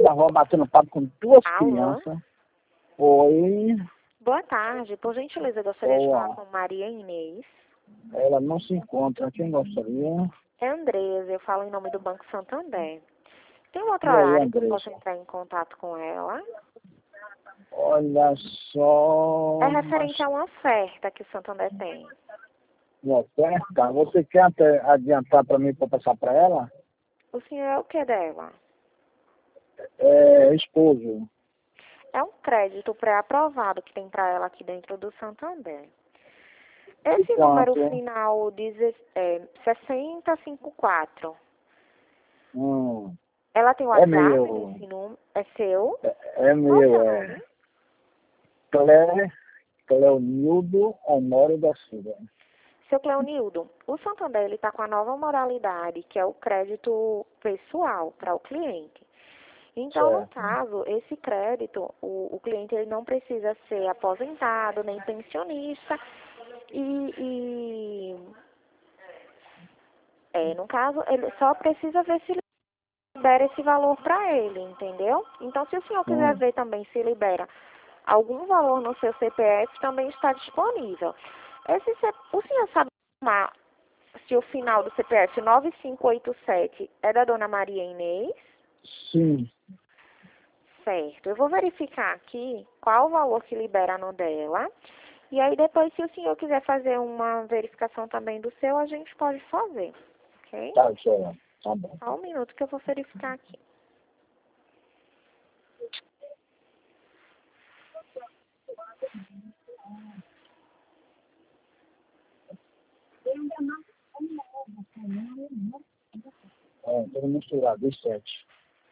da rua batendo papo com duas Alô? crianças. Oi, Boa tarde. Por gentileza, eu gostaria de boa. falar com Maria Inês. Ela não se encontra. Quem gostaria? É Andresa, eu falo em nome do Banco Santander. Tem um outro E aí, horário que eu Andressa? posso entrar em contato com ela? Olha só. É referente a uma oferta que o Santander tem. Uma oferta. Você quer adiantar para mim para passar para ela? O senhor é o que dela? É esposo. É um crédito pré-aprovado que tem para ela aqui dentro do Santander. De Esse número quanto? final diz 6054. Hum, Ela tem é WhatsApp meu. nesse número? É seu? É Qual o meu, seu é. nome? Cleonildo Honório da Silva. Seu Cleonildo, o Santander ele está com a nova modalidade, que é o crédito pessoal para o cliente. Então, no Certo. caso, esse crédito, o cliente ele não precisa ser aposentado, nem pensionista. No caso, ele só precisa ver se libera esse valor para ele, entendeu? Então, se o senhor quiser Hum. ver também se libera algum valor no seu CPF, também está disponível. O senhor sabe se o final do CPF 9587 é da dona Maria Inês? Sim. Certo. Eu vou verificar aqui qual o valor que libera no dela. E aí depois, se o senhor quiser fazer uma verificação também do seu, a gente pode fazer. Ok? Tá, senhora. Tá bom. Só um minuto que eu vou verificar aqui. É, tudo misturado, os 7.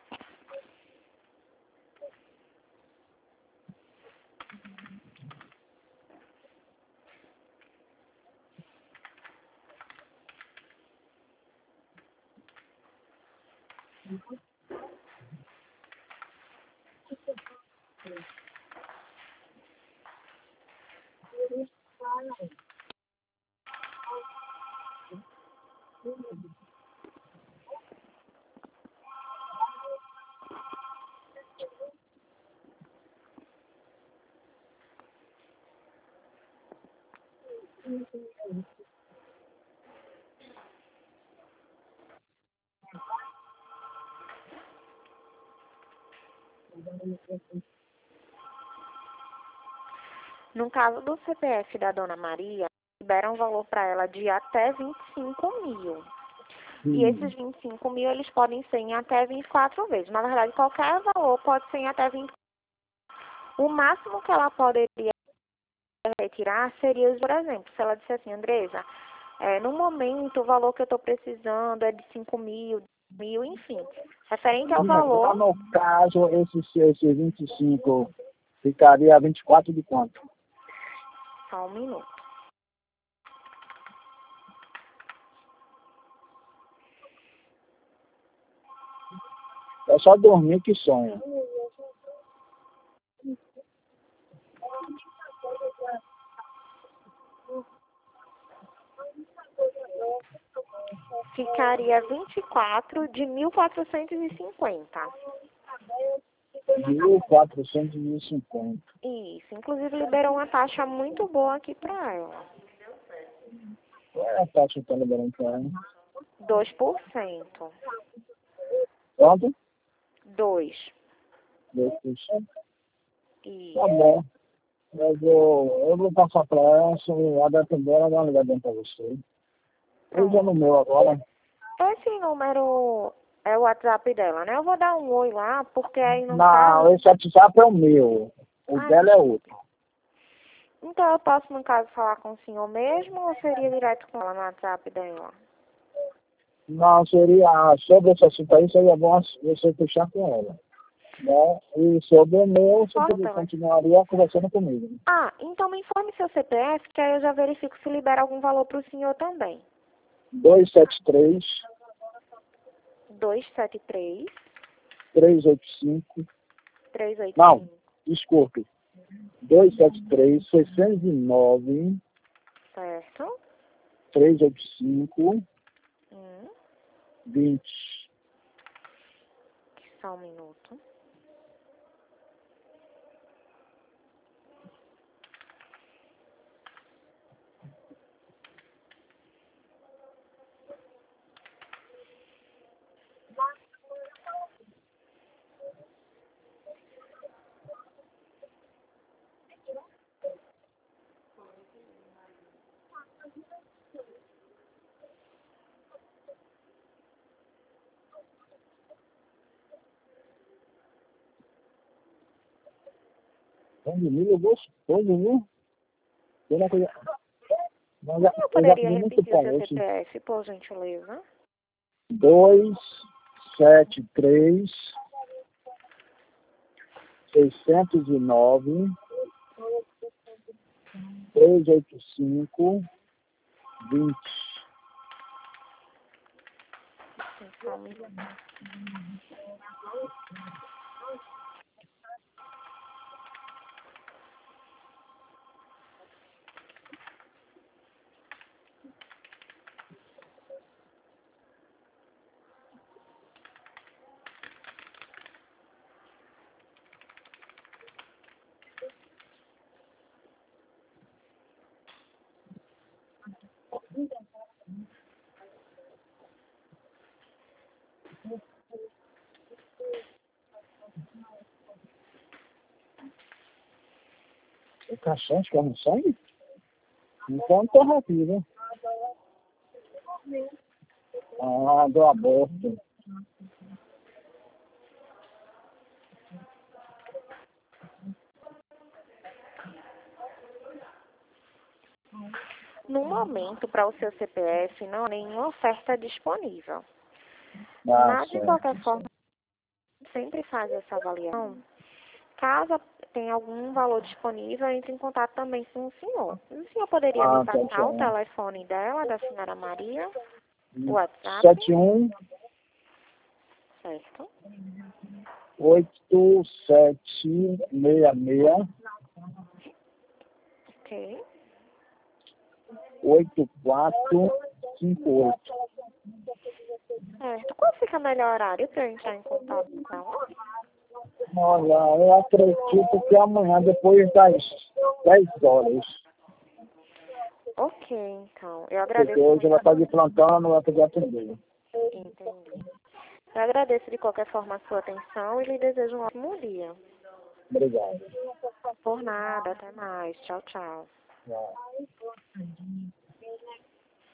No caso do CPF da dona Maria, libera um valor para ela de até 25 mil. E esses 25 mil, eles podem ser em até 24 vezes. Na verdade, qualquer valor pode ser em até 20. O máximo que ela poderia retirar seria, por exemplo, se ela disser assim, Andresa, no momento o valor que eu estou precisando é de 5 mil, enfim. Referente ao Lá valor, no caso, esse 25 ficaria 24 de quanto? só um minuto. É só dormir que sonha. Ficaria 24 de 1.450. 1.450. Isso. Inclusive, liberou uma taxa muito boa aqui para ela. Qual é a taxa que está liberando para ela? 2%. Quanto? 2%. 2%. Isso. Tá bom. Eu vou passar para ela, se a depender, ela dá uma ligadinha para você. Eu já no meu agora. Esse número é o WhatsApp dela, né? Eu vou dar um oi lá, porque aí no Não, caso... esse WhatsApp é o meu. O Ah, dela é outro. então eu posso, no caso, falar com o senhor mesmo ou seria direto com ela no WhatsApp dela? Não, seria sobre esse assunto aí, seria bom você fechar com ela. Né? E sobre o meu, você continuaria conversando comigo. Ah, então me informe seu CPF, que aí eu já verifico se libera algum valor para o senhor também. 273 273 385. 385. Não, desculpe. 273 609 Certo? 385 Hum, 20. só um minuto. Pão de milho gostoso, viu? Pena que Eu eu já poderia comi muito repetir o pão. seu Esse CPF, por gentileza? 273 609 385 20. Só um minuto. É caixante, que é no sangue? Então tá aqui, né? Ah, do aborto. No momento, para o seu CPF, não há nenhuma oferta disponível. Ah, Mas, de qualquer certo. forma, sempre faz essa avaliação. Caso tenha algum valor disponível, entre em contato também com o senhor. O senhor poderia me Ah, tá passar o certo. telefone dela, da senhora Maria? O WhatsApp? 71 Certo. 8766 Ok. 8458. Certo. Qual fica o melhor horário para eu entrar em contato com ela? Olha, eu acredito que amanhã, depois das 10 horas. Ok, então. Eu Porque agradeço hoje ela muito. está de plantão, não vai poder atender. Entendi. Eu agradeço de qualquer forma a sua atenção e lhe desejo um ótimo dia. Obrigado. Por nada, até mais. Tchau, tchau. Tchau.